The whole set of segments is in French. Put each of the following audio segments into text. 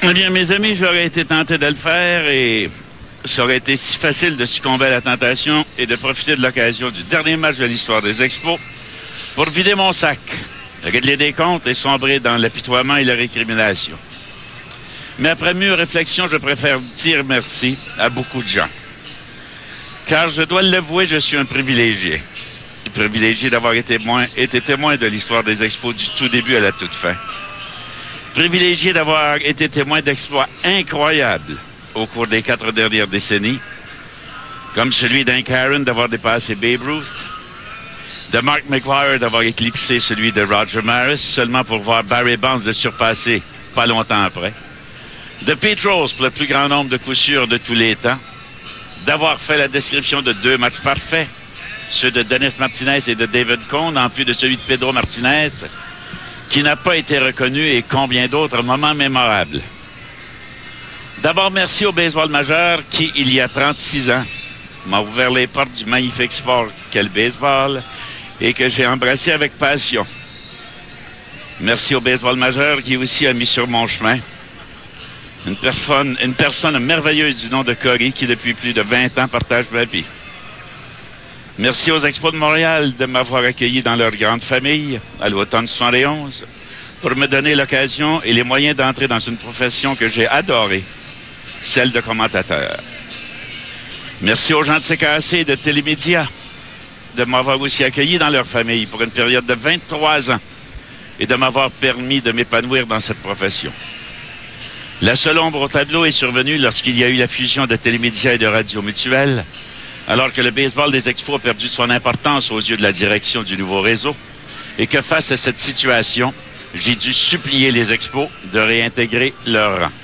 Eh bien, mes amis, j'aurais été tenté de le faire et ça aurait été si facile de succomber à la tentation et de profiter de l'occasion du dernier match de l'histoire des Expos pour vider mon sac, régler des comptes et sombrer dans l'apitoiement et la récrimination. Mais après mûre réflexion, je préfère dire merci à beaucoup de gens. Car je dois l'avouer, je suis un privilégié. Privilégié d'avoir été témoin de l'histoire des Expos du tout début à la toute fin. Privilégié d'avoir été témoin d'exploits incroyables au cours des 4 dernières décennies, comme celui d'Hank Aaron d'avoir dépassé Babe Ruth, de Mark McGwire d'avoir éclipsé celui de Roger Maris seulement pour voir Barry Bonds le surpasser pas longtemps après, de Pete Rose pour le plus grand nombre de coups sûrs de tous les temps, d'avoir fait la description de 2 matchs parfaits, ceux de Dennis Martinez et de David Cone, en plus de celui de Pedro Martinez, qui n'a pas été reconnu, et combien d'autres moments mémorables. D'abord, merci au baseball majeur qui, il y a 36 ans, m'a ouvert les portes du magnifique sport qu'est le baseball et que j'ai embrassé avec passion. Merci au baseball majeur qui aussi a mis sur mon chemin une personne merveilleuse du nom de Corey qui, depuis plus de 20 ans, partage ma vie. Merci aux Expos de Montréal de m'avoir accueilli dans leur grande famille à l'automne 71 pour me donner l'occasion et les moyens d'entrer dans une profession que j'ai adorée, celle de commentateur. Merci aux gens de CKAC et de Télémédia de m'avoir aussi accueilli dans leur famille pour une période de 23 ans et de m'avoir permis de m'épanouir dans cette profession. La seule ombre au tableau est survenue lorsqu'il y a eu la fusion de Télémédia et de Radio Mutuelle, alors que le baseball des Expos a perdu de son importance aux yeux de la direction du nouveau réseau et que face à cette situation, j'ai dû supplier les Expos de réintégrer leur rang.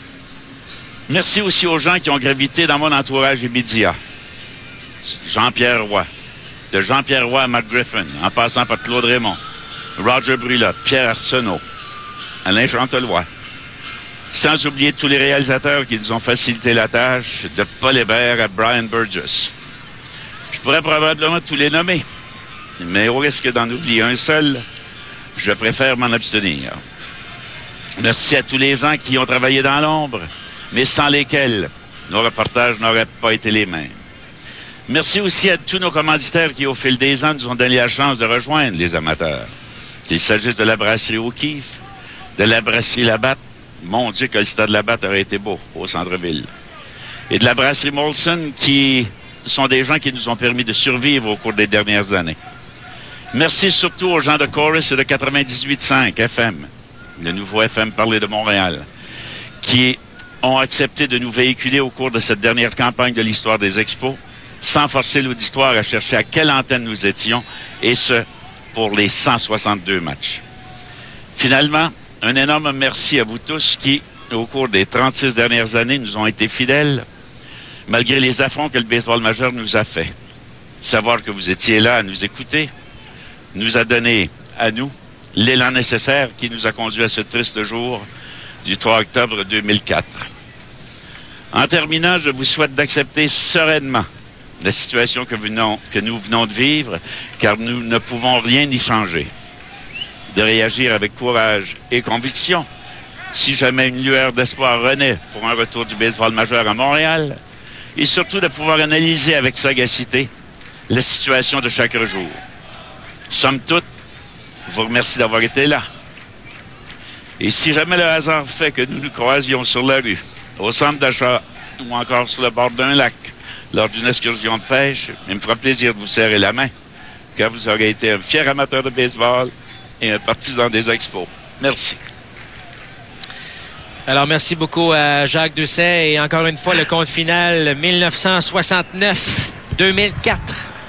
Merci aussi aux gens qui ont gravité dans mon entourage immédiat. Jean-Pierre Roy. De Jean-Pierre Roy à Mark Griffin, en passant par Claude Raymond, Roger Brulotte, Pierre Arsenault, Alain Chantelois. Sans oublier tous les réalisateurs qui nous ont facilité la tâche, de Paul Hébert à Brian Burgess. Je pourrais probablement tous les nommer, mais au risque d'en oublier un seul, je préfère m'en abstenir. Merci à tous les gens qui ont travaillé dans l'ombre, mais sans lesquels nos reportages n'auraient pas été les mêmes. Merci aussi à tous nos commanditaires qui, au fil des ans, nous ont donné la chance de rejoindre les amateurs. Qu'il s'agisse de la brasserie O'Keeffe, de la brasserie Labatt, mon Dieu que le stade Labatt aurait été beau au centre-ville, et de la brasserie Molson, qui sont des gens qui nous ont permis de survivre au cours des dernières années. Merci surtout aux gens de Chorus et de 98.5 FM, le nouveau FM parlé de Montréal, qui ont accepté de nous véhiculer au cours de cette dernière campagne de l'histoire des Expos, sans forcer l'auditoire à chercher à quelle antenne nous étions, et ce, pour les 162 matchs. Finalement, un énorme merci à vous tous qui, au cours des 36 dernières années, nous ont été fidèles, malgré les affronts que le baseball majeur nous a fait. Savoir que vous étiez là à nous écouter nous a donné, à nous, l'élan nécessaire qui nous a conduit à ce triste jour du 3 octobre 2004. En terminant, je vous souhaite d'accepter sereinement la situation que nous venons de vivre, car nous ne pouvons rien y changer. De réagir avec courage et conviction, si jamais une lueur d'espoir renaît pour un retour du baseball majeur à Montréal, et surtout de pouvoir analyser avec sagacité la situation de chaque jour. Somme toute, je vous remercie d'avoir été là. Et si jamais le hasard fait que nous nous croisions sur la rue, au centre d'achat ou encore sur le bord d'un lac, lors d'une excursion de pêche, il me fera plaisir de vous serrer la main, car vous aurez été un fier amateur de baseball et un partisan des Expos. Merci. Alors, merci beaucoup à Jacques Doucet. Et encore une fois, le compte final, 1969-2004.